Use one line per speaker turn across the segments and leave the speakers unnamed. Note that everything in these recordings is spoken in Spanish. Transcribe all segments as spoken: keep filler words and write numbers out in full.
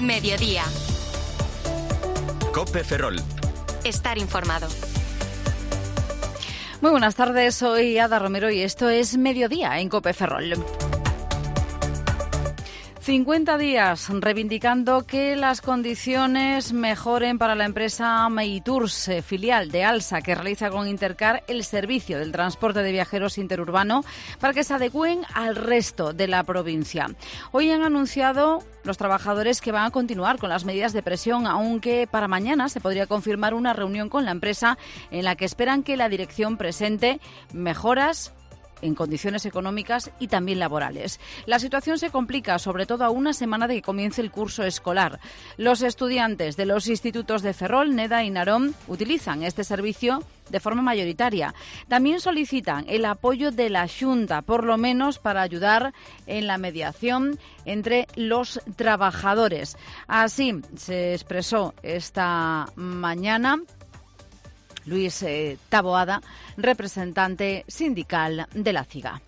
Mediodía.
COPE Ferrol.
Estar informado.
Muy buenas tardes, soy Ada Romero y esto es Mediodía en COPE Ferrol. cincuenta días reivindicando que las condiciones mejoren para la empresa Meitours, eh, filial de Alsa, que realiza con Intercar el servicio del transporte de viajeros interurbano para que se adecúen al resto de la provincia. Hoy han anunciado los trabajadores que van a continuar con las medidas de presión, aunque para mañana se podría confirmar una reunión con la empresa en la que esperan que la dirección presente mejoras en condiciones económicas y también laborales. La situación se complica, sobre todo a una semana de que comience el curso escolar. Los estudiantes de los institutos de Ferrol, Neda y Narón utilizan este servicio de forma mayoritaria. También solicitan el apoyo de la Xunta, por lo menos para ayudar en la mediación entre los trabajadores. Así se expresó esta mañana Luis eh, Taboada, representante sindical de la CIGA.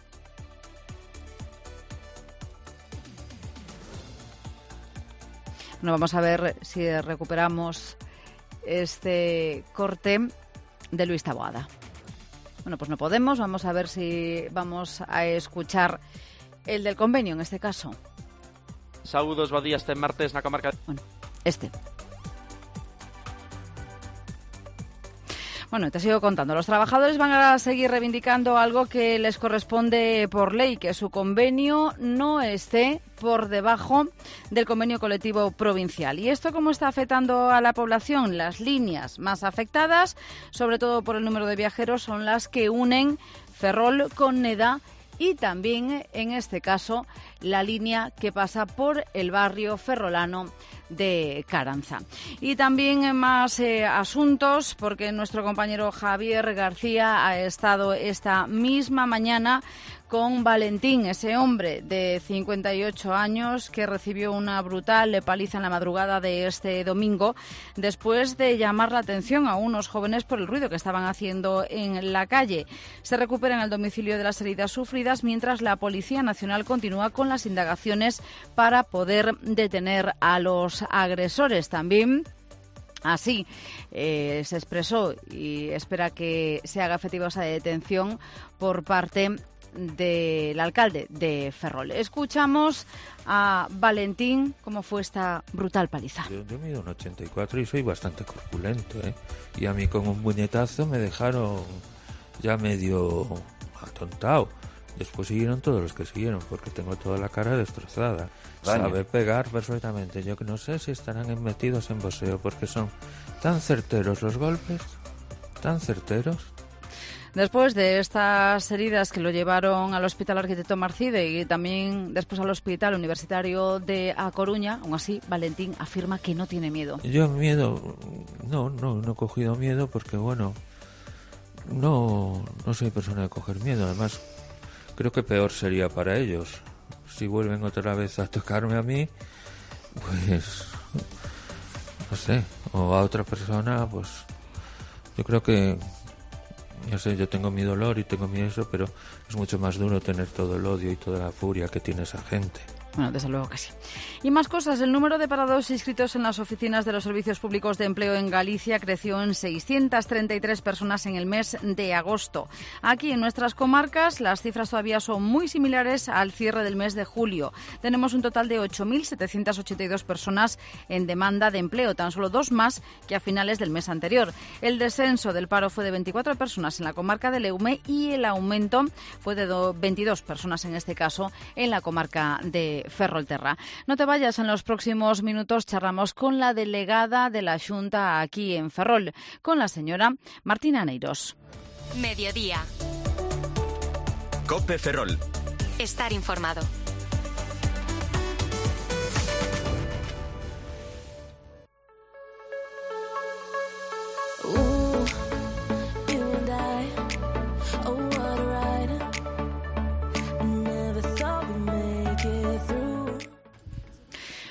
Bueno, vamos a ver si recuperamos este corte de Luis Taboada. Bueno, pues no podemos. Vamos a ver si vamos a escuchar el del convenio, en este caso.
Saúdos, bo día, este martes na comarca.
Bueno, este. Bueno, te sigo contando. Los trabajadores van a seguir reivindicando algo que les corresponde por ley, que su convenio no esté por debajo del convenio colectivo provincial. ¿Y esto cómo está afectando a la población? Las líneas más afectadas, sobre todo por el número de viajeros, son las que unen Ferrol con Neda y también, en este caso, la línea que pasa por el barrio ferrolano de Caranza. Y también más eh, asuntos, porque nuestro compañero Javier García ha estado esta misma mañana con Valentín, ese hombre de cincuenta y ocho años que recibió una brutal paliza en la madrugada de este domingo después de llamar la atención a unos jóvenes por el ruido que estaban haciendo en la calle. Se recupera en el domicilio de las heridas sufridas mientras la Policía Nacional continúa con las indagaciones para poder detener a los agresores. También así eh, se expresó y espera que se haga efectiva esa detención por parte del alcalde de Ferrol. Escuchamos a Valentín cómo fue esta brutal paliza.
Yo, yo mido un ochenta y cuatro y soy bastante corpulento, ¿eh? Y a mí con un puñetazo me dejaron ya medio atontado. Después siguieron todos los que siguieron, porque tengo toda la cara destrozada. Vale. Sabe pegar perfectamente. Yo que no sé si estarán metidos en boxeo, porque son tan certeros los golpes, tan certeros.
Después de estas heridas que lo llevaron al Hospital Arquitecto Marcide y también después al Hospital Universitario de A Coruña, aún así Valentín afirma que no tiene miedo.
Yo miedo, no, no, no he cogido miedo porque, bueno, no, no soy persona de coger miedo. Además, creo que peor sería para ellos. Si vuelven otra vez a tocarme a mí, pues, no sé, o a otra persona, pues, yo creo que, yo sé, yo tengo mi dolor y tengo mi eso, pero es mucho más duro tener todo el odio y toda la furia que tiene esa gente.
Bueno, desde luego que sí. Y más cosas. El número de parados inscritos en las oficinas de los servicios públicos de empleo en Galicia creció en seiscientas treinta y tres personas en el mes de agosto. Aquí en nuestras comarcas las cifras todavía son muy similares al cierre del mes de julio. Tenemos un total de ocho mil setecientas ochenta y dos personas en demanda de empleo, tan solo dos más que a finales del mes anterior. El descenso del paro fue de veinticuatro personas en la comarca de Leume y el aumento fue de veintidós personas en este caso en la comarca de Ferrolterra. No te vayas, en los próximos minutos charlamos con la delegada de la Xunta aquí en Ferrol, con la señora Martina Neiros.
Mediodía.
COPE Ferrol.
Estar informado.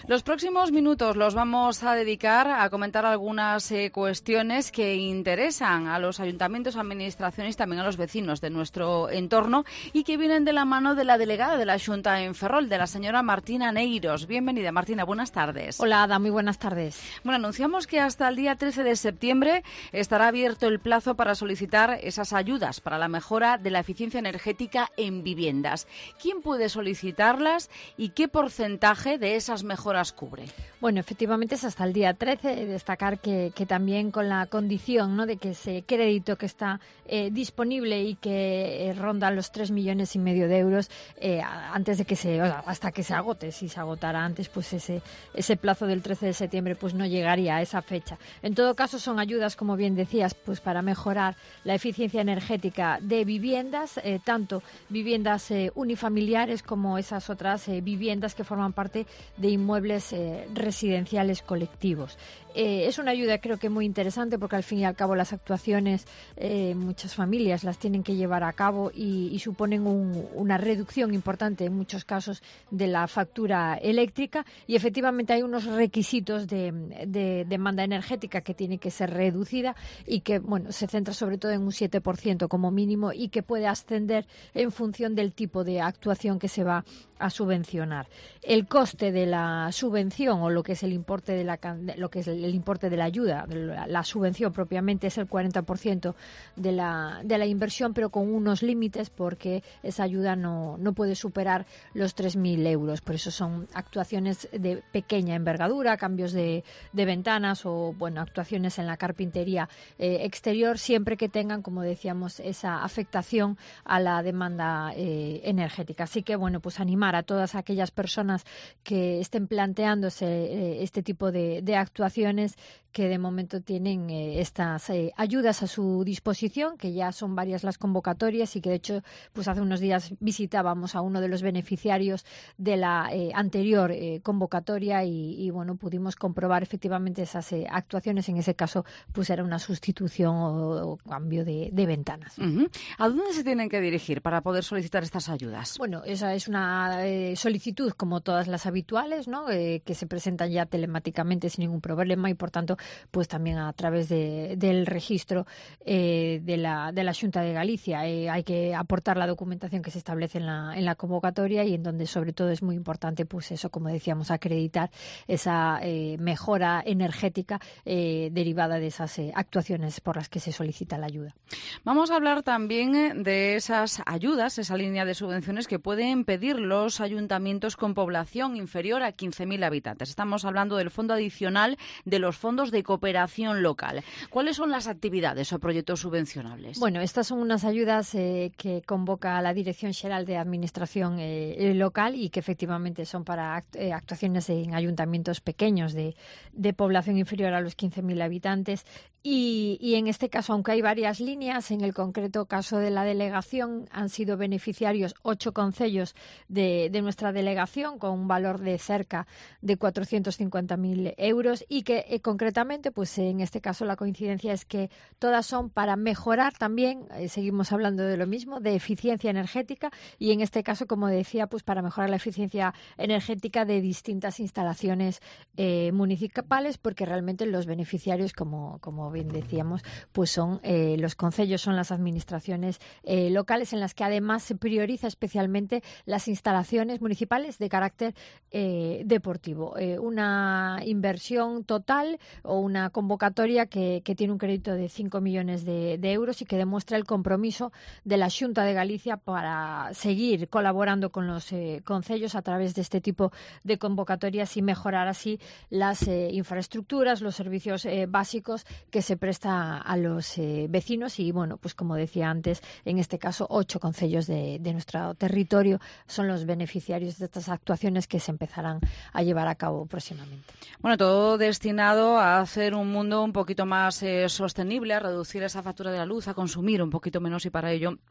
Los próximos minutos los vamos a dedicar a comentar algunas eh, cuestiones que interesan a los ayuntamientos, administraciones y también a los vecinos de nuestro entorno y que vienen de la mano de la delegada de la Xunta en Ferrol, de la señora Martina Neiros. Bienvenida, Martina, buenas tardes.
Hola, Ada, muy buenas tardes.
Bueno, anunciamos que hasta el día trece de septiembre estará abierto el plazo para solicitar esas ayudas para la mejora de la eficiencia energética en viviendas. ¿Quién puede solicitarlas y qué porcentaje de esas mejoras cubre?
Bueno, efectivamente es hasta el día trece. Destacar que, que también con la condición, ¿no?, de que ese crédito que está eh, disponible y que eh, ronda los tres millones y medio de euros eh, antes de que se, o sea, hasta que se agote. Si se agotara antes, pues ese ese plazo del trece de septiembre pues no llegaría a esa fecha. En todo caso, son ayudas, como bien decías, pues para mejorar la eficiencia energética de viviendas, eh, tanto viviendas eh, unifamiliares como esas otras eh, viviendas que forman parte de inmuebles Eh, residenciales colectivos. Eh, es una ayuda, creo que muy interesante, porque al fin y al cabo las actuaciones eh, muchas familias las tienen que llevar a cabo y, y suponen un, una reducción importante en muchos casos de la factura eléctrica, y efectivamente hay unos requisitos de, de demanda energética que tiene que ser reducida y que, bueno, se centra sobre todo en un siete por ciento como mínimo y que puede ascender en función del tipo de actuación que se va a subvencionar. El coste de la subvención, o lo que es el importe de la lo que es el, el importe de la ayuda, la, la subvención propiamente, es el cuarenta por ciento de la de la inversión, pero con unos límites, porque esa ayuda no no puede superar los tres mil euros. Por eso son actuaciones de pequeña envergadura, cambios de, de ventanas o, bueno, actuaciones en la carpintería eh, exterior, siempre que tengan, como decíamos, esa afectación a la demanda eh, energética. Así que, bueno, pues animar a todas aquellas personas que estén planteándose eh, este tipo de, de actuaciones, que de momento tienen eh, estas eh, ayudas a su disposición, que ya son varias las convocatorias y que de hecho pues hace unos días visitábamos a uno de los beneficiarios de la eh, anterior eh, convocatoria y, y bueno, pudimos comprobar efectivamente esas eh, actuaciones. En ese caso pues era una sustitución o, o cambio de, de ventanas.
Uh-huh. ¿A dónde se tienen que dirigir para poder solicitar estas ayudas?
Bueno, esa es una eh, solicitud como todas las habituales, ¿no?, eh, que se presentan ya telemáticamente sin ningún problema, y por tanto pues también a través de, del registro eh, de la de la Xunta de Galicia. Eh, hay que aportar la documentación que se establece en la en la convocatoria, y en donde sobre todo es muy importante pues eso, como decíamos, acreditar esa eh, mejora energética eh, derivada de esas eh, actuaciones por las que se solicita la ayuda.
Vamos a hablar también de esas ayudas, esa línea de subvenciones que pueden pedir los ayuntamientos con población inferior a quince mil habitantes. Estamos hablando del fondo adicional de los fondos de cooperación local. ¿Cuáles son las actividades o proyectos subvencionables?
Bueno, estas son unas ayudas eh, que convoca la Dirección Xeral de Administración eh, Local, y que efectivamente son para act eh, actuaciones en ayuntamientos pequeños de, de población inferior a los quince mil habitantes. Y, y en este caso, aunque hay varias líneas, en el concreto caso de la delegación han sido beneficiarios ocho concellos de, de nuestra delegación, con un valor de cerca de cuatrocientos cincuenta mil euros, y que eh, concretamente, pues en este caso la coincidencia es que todas son para mejorar también, eh, seguimos hablando de lo mismo, de eficiencia energética, y en este caso, como decía, pues para mejorar la eficiencia energética de distintas instalaciones eh, municipales, porque realmente los beneficiarios, como, como bien decíamos, pues son eh, los concellos, son las administraciones eh, locales, en las que además se prioriza especialmente las instalaciones municipales de carácter eh, deportivo. Eh, una inversión total o una convocatoria que, que tiene un crédito de cinco millones de, de euros y que demuestra el compromiso de la Xunta de Galicia para seguir colaborando con los eh, concellos a través de este tipo de convocatorias y mejorar así las eh, infraestructuras, los servicios eh, básicos que se presta a los eh, vecinos. Y bueno, pues como decía antes, en este caso ocho concellos de, de nuestro territorio son los beneficiarios de estas actuaciones que se empezarán a llevar a cabo próximamente.
Bueno, todo destinado a hacer un mundo un poquito más eh, sostenible, a reducir esa factura de la luz, a consumir un poquito menos, y para ello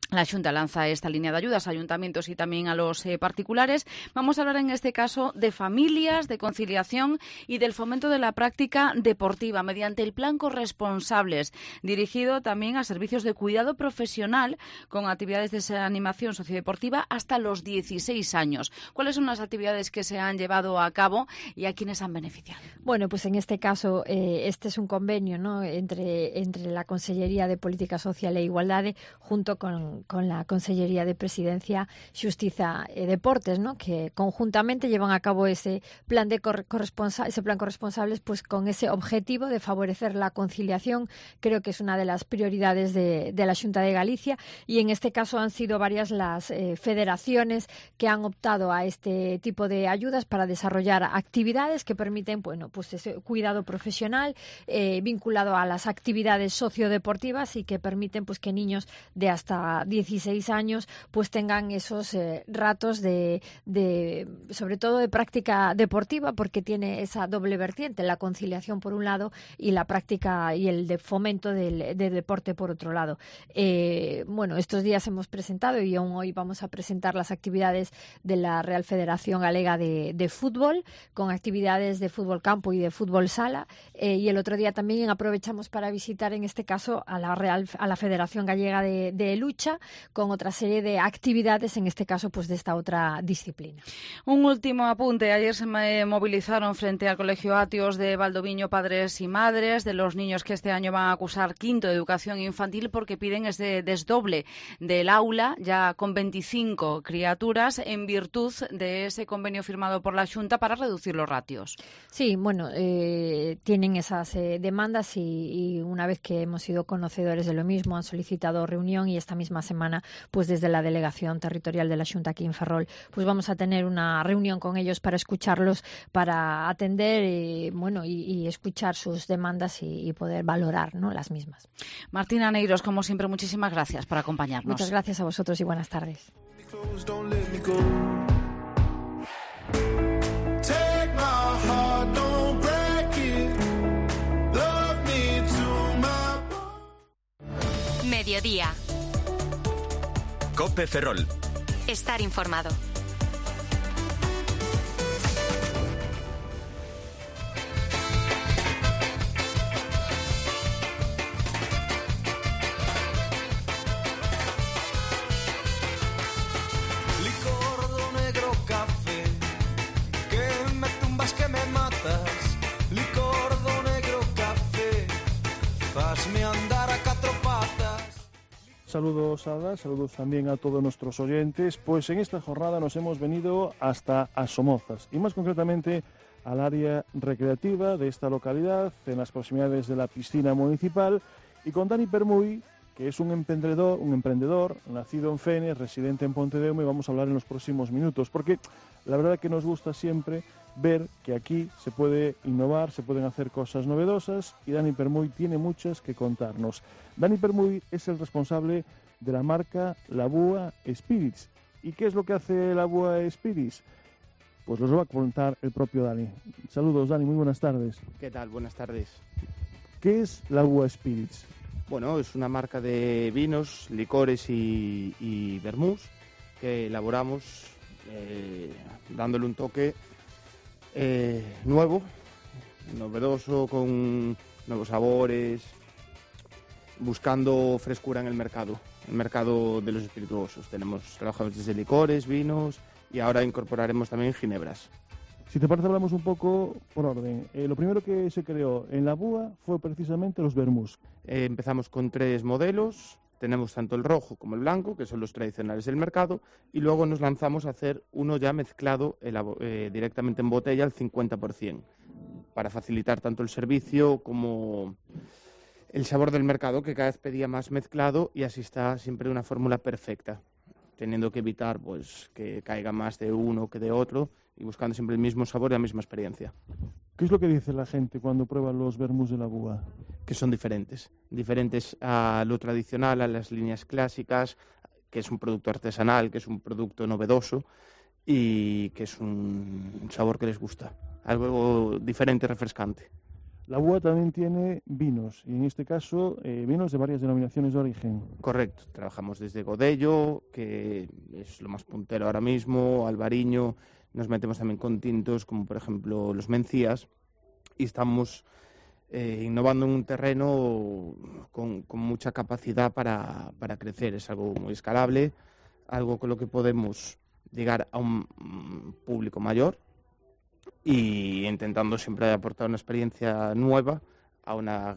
La Xunta lanza esta línea de ayudas a ayuntamientos y también a los eh, particulares. Vamos a hablar en este caso de familias, de conciliación y del fomento de la práctica deportiva mediante el Plan Corresponsables, dirigido también a servicios de cuidado profesional con actividades de animación sociodeportiva hasta los dieciséis años. ¿Cuáles son las actividades que se han llevado a cabo y a quiénes han beneficiado?
Bueno, pues en este caso, eh, este es un convenio, ¿no?, entre, entre la Consellería de Política Social e Igualdade junto con con la Consellería de Presidencia, Xustiza e Deportes, ¿no?, que conjuntamente llevan a cabo ese plan de corresponsa ese plan corresponsables, pues con ese objetivo de favorecer la conciliación. Creo que es una de las prioridades de, de la Xunta de Galicia, y en este caso han sido varias las eh, federaciones que han optado a este tipo de ayudas para desarrollar actividades que permiten, bueno, pues ese cuidado profesional eh, vinculado a las actividades sociodeportivas y que permiten, pues, que niños de hasta dieciséis años pues tengan esos eh, ratos de, de, sobre todo de práctica deportiva, porque tiene esa doble vertiente, la conciliación por un lado y la práctica y el de fomento del, del deporte por otro lado. Eh, bueno, estos días hemos presentado y aún hoy vamos a presentar las actividades de la Real Federación Galega de, de Fútbol, con actividades de fútbol campo y de fútbol sala, eh, y el otro día también aprovechamos para visitar en este caso a la Real a la Federación Gallega de, de Lucha, con otra serie de actividades, en este caso pues de esta otra disciplina.
Un último apunte. Ayer se movilizaron frente al Colegio Atios de Valdoviño padres y madres de los niños que este año van a cursar quinto de educación infantil, porque piden ese desdoble del aula, ya con veinticinco criaturas, en virtud de ese convenio firmado por la Xunta para reducir los ratios.
Sí, bueno, eh, tienen esas eh, demandas y, y una vez que hemos sido conocedores de lo mismo, han solicitado reunión, y esta misma semana, pues desde la Delegación Territorial de la Xunta aquí en Ferrol, pues vamos a tener una reunión con ellos para escucharlos, para atender eh, bueno, y, y escuchar sus demandas y, y poder valorar, ¿no?, las mismas.
Martina Neiros, como siempre, muchísimas gracias por acompañarnos.
Muchas gracias a vosotros y buenas tardes.
Mediodía.
COPE Ferrol.
Estar informado.
Licor do negro café, que me tumbas, que me matas. Licor do negro café, fasme andar a catro patas.
Saludos, Ada, saludos también a todos nuestros oyentes. Pues en esta jornada nos hemos venido hasta Asomozas, y más concretamente al área recreativa de esta localidad, en las proximidades de la piscina municipal, y con Dani Permuy, que es un emprendedor, un emprendedor nacido en Fene, residente en Pontedeume, y vamos a hablar en los próximos minutos, porque la verdad que nos gusta siempre ver que aquí se puede innovar, se pueden hacer cosas novedosas, y Dani Permuy tiene muchas que contarnos. Dani Permuy es el responsable de la marca La Búa Spirits. ¿Y qué es lo que hace La Búa Spirits? Pues los va a contar el propio Dani. Saludos, Dani, muy buenas tardes.
¿Qué tal? Buenas tardes.
¿Qué es La Búa Spirits?
Bueno, es una marca de vinos, licores y, y vermús que elaboramos eh, dándole un toque eh, nuevo, novedoso, con nuevos sabores, buscando frescura en el mercado, el mercado de los espirituosos. Tenemos, trabajamos desde licores, vinos y ahora incorporaremos también ginebras.
Si te parece, hablamos un poco por orden. Eh, lo primero que se creó en La Búa fue precisamente los vermús.
Eh, empezamos con tres modelos. Tenemos tanto el rojo como el blanco, que son los tradicionales del mercado, y luego nos lanzamos a hacer uno ya mezclado eh, directamente en botella al cincuenta por ciento, para facilitar tanto el servicio como el sabor del mercado, que cada vez pedía más mezclado, y así está siempre una fórmula perfecta, teniendo que evitar pues que caiga más de uno que de otro, y buscando siempre el mismo sabor y la misma experiencia.
¿Qué es lo que dice la gente cuando prueba los vermús de La Búa?
Que son diferentes, diferentes a lo tradicional, a las líneas clásicas, que es un producto artesanal, que es un producto novedoso y que es un sabor que les gusta, algo diferente, refrescante.
La Búa también tiene vinos, y en este caso eh, vinos de varias denominaciones de origen.
Correcto, trabajamos desde Godello, que es lo más puntero ahora mismo, Albariño, nos metemos también con tintos como por ejemplo los Mencías, y estamos eh, innovando en un terreno con, con mucha capacidad para, para crecer. Es algo muy escalable, algo con lo que podemos llegar a un público mayor, y intentando siempre aportar una experiencia nueva a, una,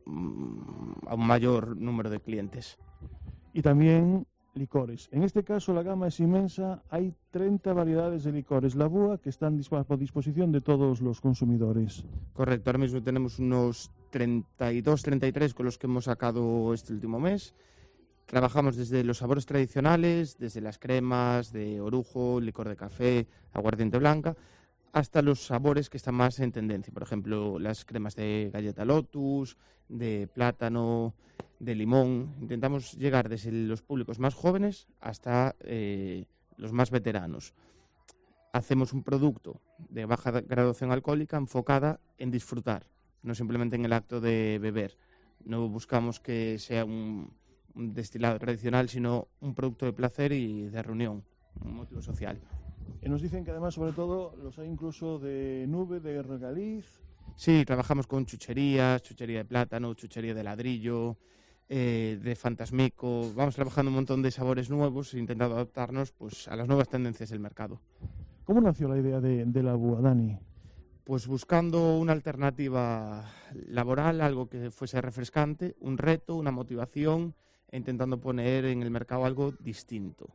a un mayor número de clientes.
Y también licores. En este caso la gama es inmensa, hay treinta variedades de licores La Búa que están a disposición de todos los consumidores.
Correcto, ahora mismo tenemos unos treinta y dos, treinta y tres con los que hemos sacado este último mes. Trabajamos desde los sabores tradicionales, desde las cremas de orujo, licor de café, aguardiente blanca, hasta los sabores que están más en tendencia. Por ejemplo, las cremas de galleta Lotus, de plátano, de limón. Intentamos llegar desde los públicos más jóvenes hasta eh, los más veteranos. Hacemos un producto de baja graduación alcohólica enfocada en disfrutar, no simplemente en el acto de beber. No buscamos que sea un, un destilado tradicional, sino un producto de placer y de reunión, un motivo social.
Y nos dicen que además, sobre todo, los hay incluso de nube, de regaliz.
Sí, trabajamos con chucherías, chuchería de plátano, chuchería de ladrillo, eh, de fantasmico. Vamos trabajando un montón de sabores nuevos, intentando adaptarnos pues, a las nuevas tendencias del mercado.
¿Cómo nació la idea de, de La Búa, Dani?
Pues buscando una alternativa laboral, algo que fuese refrescante, un reto, una motivación, e intentando poner en el mercado algo distinto.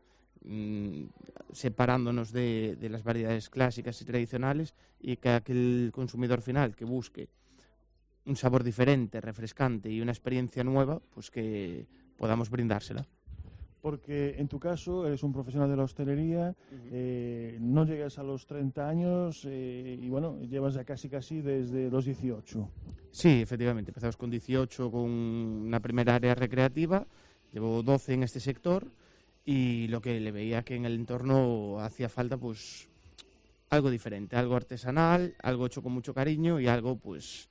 Separándonos de, de las variedades clásicas y tradicionales, y que aquel consumidor final que busque un sabor diferente, refrescante y una experiencia nueva, pues que podamos brindársela.
Porque en tu caso eres un profesional de la hostelería, uh-huh. eh, no llegas a los treinta años eh, y bueno, llevas ya casi casi desde los dieciocho.
Sí, efectivamente, empezamos con dieciocho con una primera área recreativa, llevo doce en este sector. Y lo que le veía que en el entorno hacía falta, pues, algo diferente, algo artesanal, algo hecho con mucho cariño y algo, pues,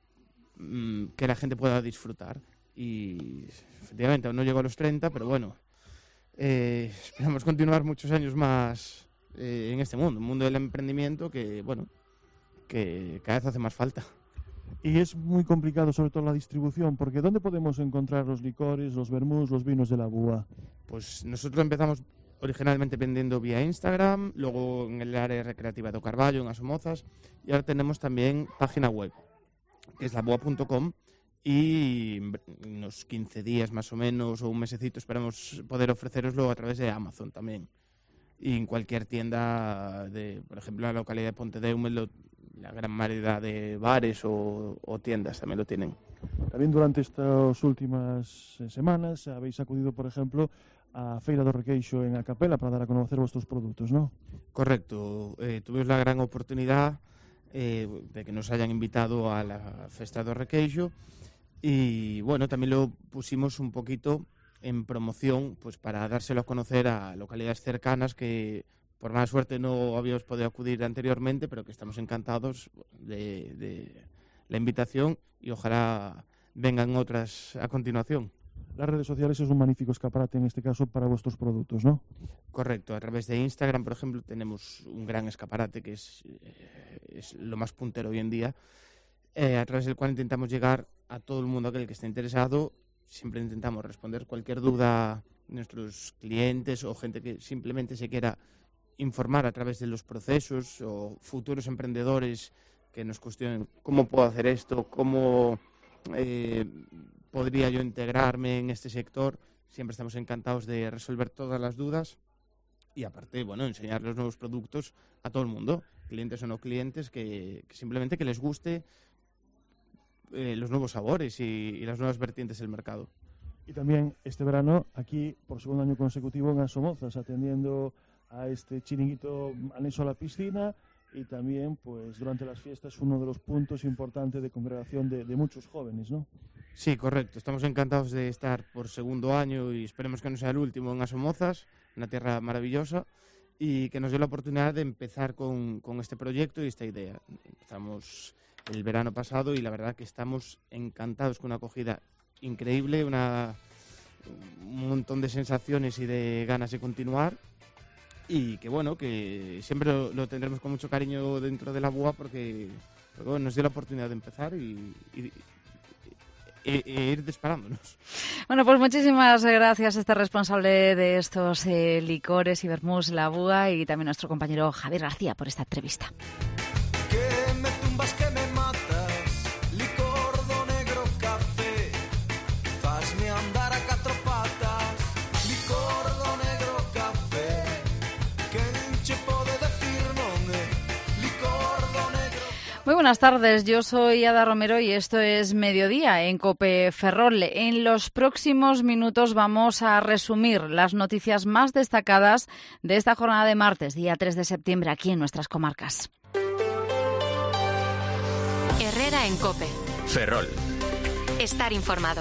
mmm, que la gente pueda disfrutar. Y, efectivamente, aún no llego a los treinta, pero bueno, eh, esperamos continuar muchos años más eh, en este mundo, un mundo del emprendimiento que, bueno, que cada vez hace más falta.
Y es muy complicado, sobre todo la distribución, porque ¿dónde podemos encontrar los licores, los vermús, los vinos de La Búa?
Pues nosotros empezamos originalmente vendiendo vía Instagram, luego en el área recreativa de Carballo, en Asomozas, y ahora tenemos también página web, que es la bua punto com, y en unos quince días más o menos, o un mesecito, esperamos poder ofreceroslo a través de Amazon también. Y en cualquier tienda, de, por ejemplo, en la localidad de Pontedeume, lo la gran variedad de bares o, o tiendas también lo tienen.
También durante estas últimas semanas habéis acudido, por ejemplo, a Feira do Requeixo en Acapela para dar a conocer vuestros productos, ¿no?
Correcto. Eh, tuvimos la gran oportunidad eh, de que nos hayan invitado a la Festa do Requeixo y, bueno, también lo pusimos un poquito en promoción pues para dárselo a conocer a localidades cercanas que por mala suerte no habíamos podido acudir anteriormente, pero que estamos encantados de, de la invitación y ojalá vengan otras a continuación.
Las redes sociales es un magnífico escaparate en este caso para vuestros productos, ¿no?
Correcto. A través de Instagram, por ejemplo, tenemos un gran escaparate que es, es lo más puntero hoy en día, eh, a través del cual intentamos llegar a todo el mundo aquel que esté interesado. Siempre intentamos responder cualquier duda de nuestros clientes o gente que simplemente se quiera informar a través de los procesos o futuros emprendedores que nos cuestionen cómo puedo hacer esto, cómo eh, podría yo integrarme en este sector. Siempre estamos encantados de resolver todas las dudas y aparte, bueno, enseñar los nuevos productos a todo el mundo, clientes o no clientes, que, que simplemente que les guste eh, los nuevos sabores y, y las nuevas vertientes del mercado.
Y también este verano aquí por segundo año consecutivo en Asomozas, atendiendo a este chiringuito anexo a la piscina y también pues durante las fiestas uno de los puntos importantes de congregación de, de muchos jóvenes, ¿no?
Sí, correcto. Estamos encantados de estar por segundo año y esperemos que no sea el último en Asomozas, una tierra maravillosa, y que nos dé la oportunidad de empezar con, con este proyecto y esta idea. Empezamos el verano pasado y la verdad que estamos encantados con una acogida increíble, una, un montón de sensaciones y de ganas de continuar y que bueno, que siempre lo, lo tendremos con mucho cariño dentro de la B U A porque, porque bueno, nos dio la oportunidad de empezar y, y E, e ir disparándonos.
Bueno, pues muchísimas gracias a este responsable de estos eh, licores y vermús, la B U A, y también nuestro compañero Javier García por esta entrevista.
Que me tumbas, que me matas, licor do negro café, fasme andar a catro patas, licor do negro café, quen che pode decir non é, licor do negro.
Muy buenas tardes, yo soy Ada Romero y esto es Mediodía en COPE Ferrol. En los próximos minutos vamos a resumir las noticias más destacadas de esta jornada de martes, día tres de septiembre, aquí en nuestras comarcas.
Herrera en COPE.
Ferrol.
Estar informado.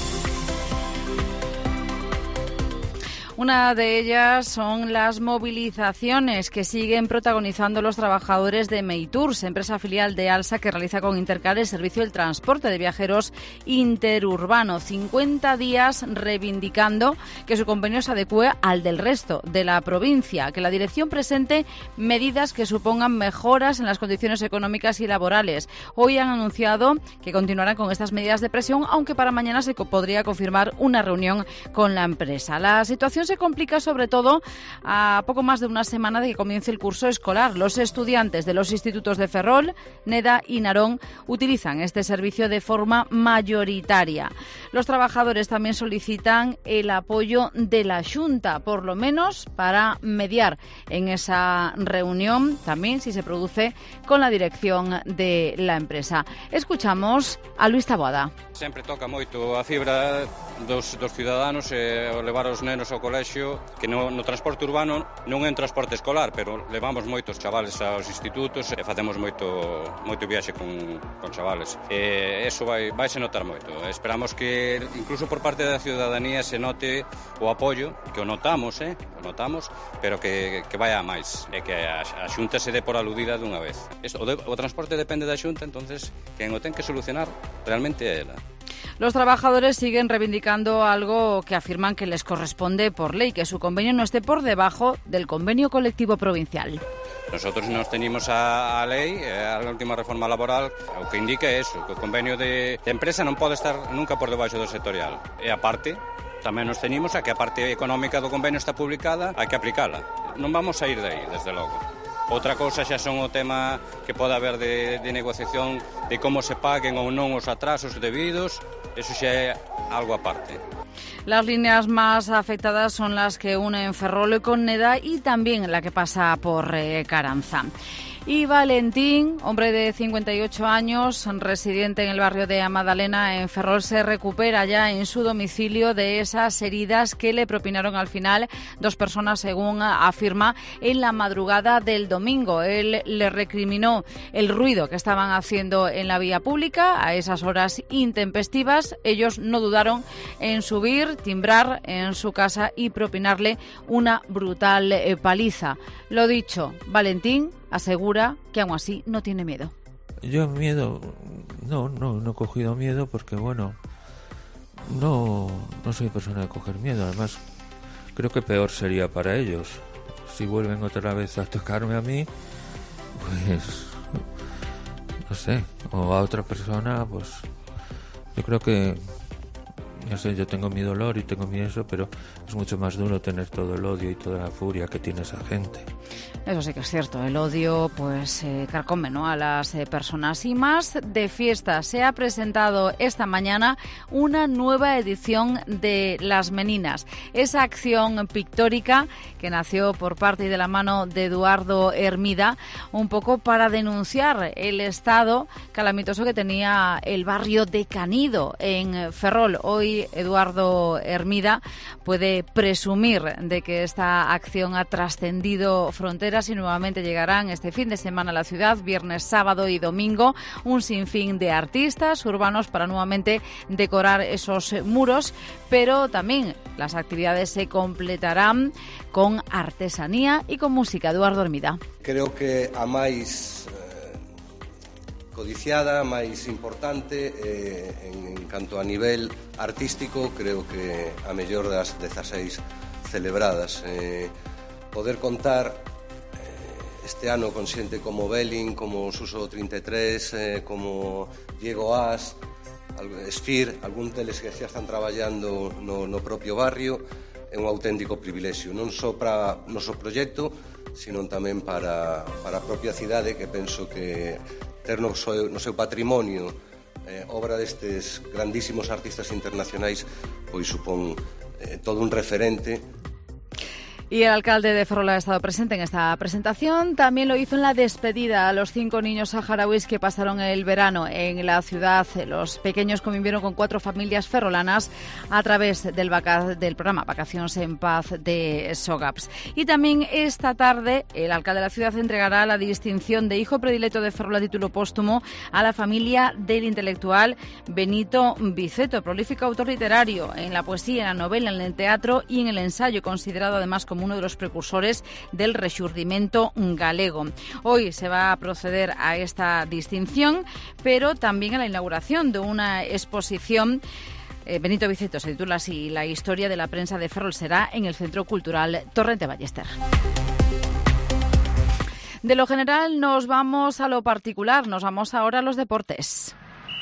Una de ellas son las movilizaciones que siguen protagonizando los trabajadores de Meitours, empresa filial de Alsa que realiza con Intercar el servicio del transporte de viajeros interurbano. cincuenta días reivindicando que su convenio se adecue al del resto de la provincia, que la dirección presente medidas que supongan mejoras en las condiciones económicas y laborales. Hoy han anunciado que continuarán con estas medidas de presión, aunque para mañana se podría confirmar una reunión con la empresa. La situación se complica sobre todo a poco más de una semana de que comience el curso escolar. Los estudiantes de los institutos de Ferrol, Neda y Narón utilizan este servicio de forma mayoritaria. Los trabajadores también solicitan el apoyo de la Xunta, por lo menos para mediar en esa reunión, también si se produce con la dirección de la empresa. Escuchamos a Luis Taboada.
Sempre toca moito a fibra dos, dos ciudadanos e eh, levar os nenos ao colexio, que no, no transporte urbano non é un transporte escolar, pero levamos moitos chavales aos institutos e facemos moito moito viaxe con, con chavales. E eso vai, vai se notar moito. Esperamos que incluso por parte da ciudadanía se note o apoio, que o notamos, eh, o notamos, pero que, que vai a máis, e que a, a Xunta se dé por aludida dunha vez. Esto, o, de, o transporte depende da Xunta, entonces quen o ten que solucionar realmente é ela.
Los trabajadores siguen reivindicando algo que afirman que les corresponde por ley, que su convenio no esté por debajo del convenio colectivo provincial.
Nosotros nos tenimos a, a lei, a última reforma laboral, o que indica é eso, que o convenio de, de empresa non pode estar nunca por debaixo do sectorial. E aparte, tamén nos tenimos a que a parte económica do convenio está publicada, hai que aplicala. Non vamos a ir de aí, desde logo. Outra cousa xa son o tema que pode haber de, de negociación de como se paguen ou non os atrasos debidos, eso xa é algo aparte.
Las líneas más afectadas son las que unen Ferrol con Neda y también la que pasa por eh, Caranza. Y Valentín, hombre de cincuenta y ocho años, residente en el barrio de Amadalena, en Ferrol, se recupera ya en su domicilio de esas heridas que le propinaron al final dos personas, según afirma, en la madrugada del domingo. Él le recriminó el ruido que estaban haciendo en la vía pública a esas horas intempestivas. Ellos no dudaron en subir, timbrar en su casa y propinarle una brutal eh, paliza. Lo dicho, Valentín asegura que aún así no tiene miedo.
Yo miedo, no, no, no he cogido miedo porque, bueno, no, no soy persona de coger miedo. Además, creo que peor sería para ellos. Si vuelven otra vez a tocarme a mí, pues, no sé, o a otra persona, pues, yo creo que, no sé, yo tengo mi dolor y tengo mi eso, pero es mucho más duro tener todo el odio y toda la furia que tiene esa gente.
Eso sí que es cierto, el odio pues eh, carcome, ¿no?, a las eh, personas. Y más de fiesta, se ha presentado esta mañana una nueva edición de Las Meninas, esa acción pictórica que nació por parte y de la mano de Eduardo Hermida, un poco para denunciar el estado calamitoso que tenía el barrio de Canido en Ferrol. Hoy Eduardo Hermida puede presumir de que esta acción ha trascendido fronteras y nuevamente llegarán este fin de semana a la ciudad, viernes, sábado y domingo, un sinfín de artistas urbanos para nuevamente decorar esos muros, pero también las actividades se completarán con artesanía y con música. Eduardo Hermida.
Creo que a máis
codiciada, máis importante, eh, en, en canto a nivel artístico, creo que a mellor das dezaseis celebradas. Eh, poder contar eh, este ano con xente como Belling, como Suso trinta e tres, eh, como Diego As, Esfir, algún deles que xa están traballando no, no propio barrio, é un auténtico privilexio, non só para o noso proxecto, sino tamén para, para a propia cidade, que penso que ter no seu, no seu patrimonio eh, obra destes grandísimos artistas internacionais, pois supón eh, todo un referente.
Y el alcalde de Ferrol ha estado presente en esta presentación. También lo hizo en la despedida a los cinco niños saharauis que pasaron el verano en la ciudad. Los pequeños convivieron con cuatro familias ferrolanas a través del, vaca- del programa Vacaciones en Paz de SOGAPS. Y también esta tarde el alcalde de la ciudad entregará la distinción de hijo predilecto de Ferrol a título póstumo a la familia del intelectual Benito Viceto, prolífico autor literario en la poesía, en la novela, en el teatro y en el ensayo, considerado además como uno de los precursores del rexurdimento galego. Hoy se va a proceder a esta distinción, pero también a la inauguración de una exposición. eh, Benito Viceto se titula así: La historia de la prensa de Ferrol. Será en el Centro Cultural Torrente Ballester. De lo general nos vamos a lo particular, nos vamos ahora a los deportes.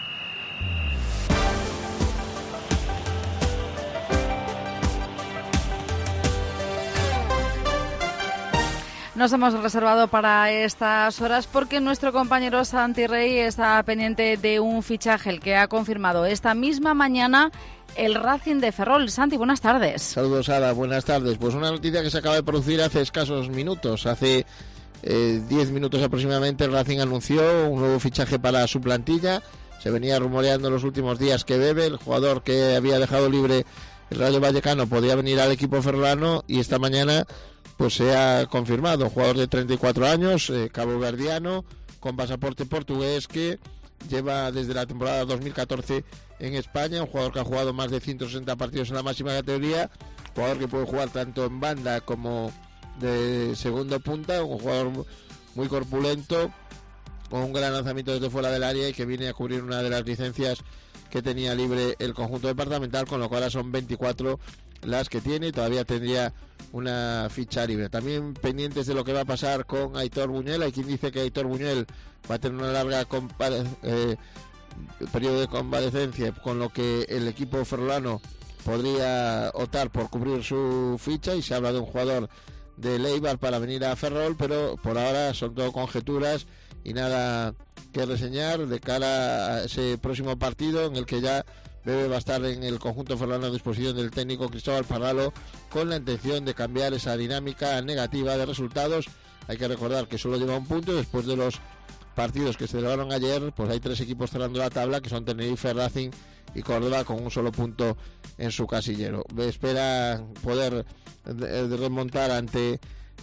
Nos hemos reservado para estas horas porque nuestro compañero Santi Rey está pendiente de un fichaje, el que ha confirmado esta misma mañana el Racing de Ferrol. Santi, buenas tardes.
Saludos, Ada, buenas tardes. Pues una noticia que se acaba de producir hace escasos minutos. Hace eh, diez minutos aproximadamente el Racing anunció un nuevo fichaje para su plantilla. Se venía rumoreando en los últimos días que Bebe, el jugador que había dejado libre el Rayo Vallecano, podía venir al equipo ferrolano, y esta mañana pues se ha confirmado. Un jugador de treinta y cuatro años, eh, caboverdiano, con pasaporte portugués, que lleva desde la temporada dos mil catorce en España. Un jugador que ha jugado más de ciento sesenta partidos en la máxima categoría. Un jugador que puede jugar tanto en banda como de segundo punta. Un jugador muy corpulento, con un gran lanzamiento desde fuera del área, y que viene a cubrir una de las licencias que tenía libre el conjunto departamental, con lo cual ahora son veinticuatro las que tiene, y todavía tendría una ficha libre. También pendientes de lo que va a pasar con Aitor Buñuel. Hay quien dice que Aitor Buñuel va a tener una larga compare- eh, periodo de convalecencia, con lo que el equipo ferrolano podría optar por cubrir su ficha, y se habla de un jugador de Eibar para venir a Ferrol, pero por ahora son todo conjeturas y nada que reseñar de cara a ese próximo partido, en el que ya Bebe va a estar en el conjunto ferrolano a disposición del técnico Cristóbal Parralo, con la intención de cambiar esa dinámica negativa de resultados. Hay que recordar que solo lleva un punto después de los partidos que se celebraron ayer. Pues hay tres equipos cerrando la tabla, que son Tenerife, Racing y Córdoba, con un solo punto en su casillero. Espera poder remontar ante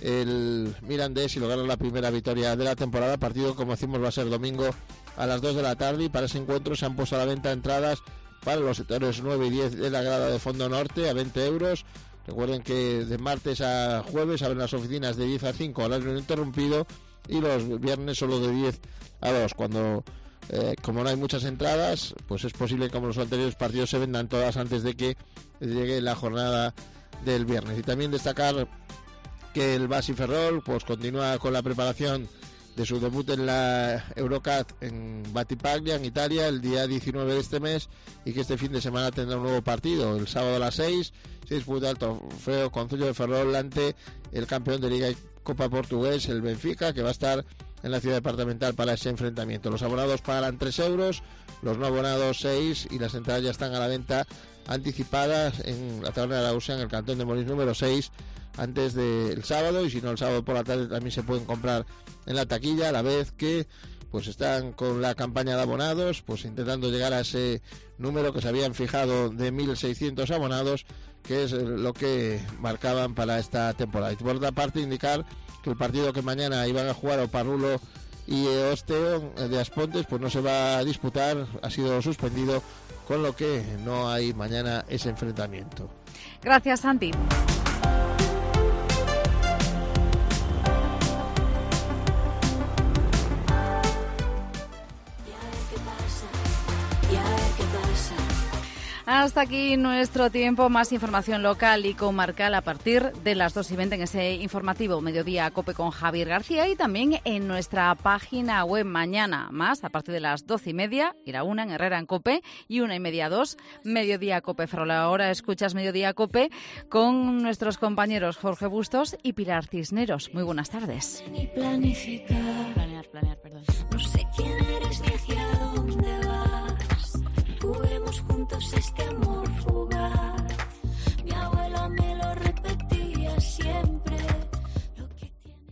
el Mirandés y lograr la primera victoria de la temporada. Partido, como decimos, va a ser domingo a las dos de la tarde, y para ese encuentro se han puesto a la venta entradas para los sectores nueve y diez de la grada de Fondo Norte a veinte euros. Recuerden que de martes a jueves abren las oficinas de diez a cinco, horario ininterrumpido, y los viernes solo de diez a dos. Cuando eh, como no hay muchas entradas, pues es posible que, como los anteriores partidos, se vendan todas antes de que llegue la jornada del viernes. Y también destacar que el Basi Ferrol pues continúa con la preparación de su debut en la Eurocup en Battipaglia, en Italia, el día diecinueve de este mes, y que este fin de semana tendrá un nuevo partido. El sábado a las seis se disputa el trofeo Concello de Ferrol ante el campeón de Liga y Copa portugués, el Benfica, que va a estar en la ciudad departamental para ese enfrentamiento. Los abonados pagarán tres euros, los no abonados seis, y las entradas ya están a la venta anticipadas en la taberna de la Usa, en el cantón de Molins número seis, antes del sábado, y si no, el sábado por la tarde también se pueden comprar en la taquilla, a la vez que pues están con la campaña de abonados, pues intentando llegar a ese número que se habían fijado de mil seiscientos abonados, que es lo que marcaban para esta temporada. Y por otra parte, indicar que el partido que mañana iban a jugar Oparrulo y Osteo de Aspontes pues no se va a disputar, ha sido suspendido, con lo que no hay mañana ese enfrentamiento.
Gracias, Santi. Hasta aquí nuestro tiempo. Más información local y comarcal a partir de las dos y veinte en ese informativo Mediodía Cope con Javier García y también en nuestra página web. Mañana más a partir de las doce y media y la una en Herrera en Cope y una y media dos Mediodía Cope Ferrol. Ahora escuchas Mediodía Cope con nuestros compañeros Jorge Bustos y Pilar Cisneros. Muy buenas tardes.
Ni planificar. Planear, planear, perdón. No sé quién eres ni hacia dónde.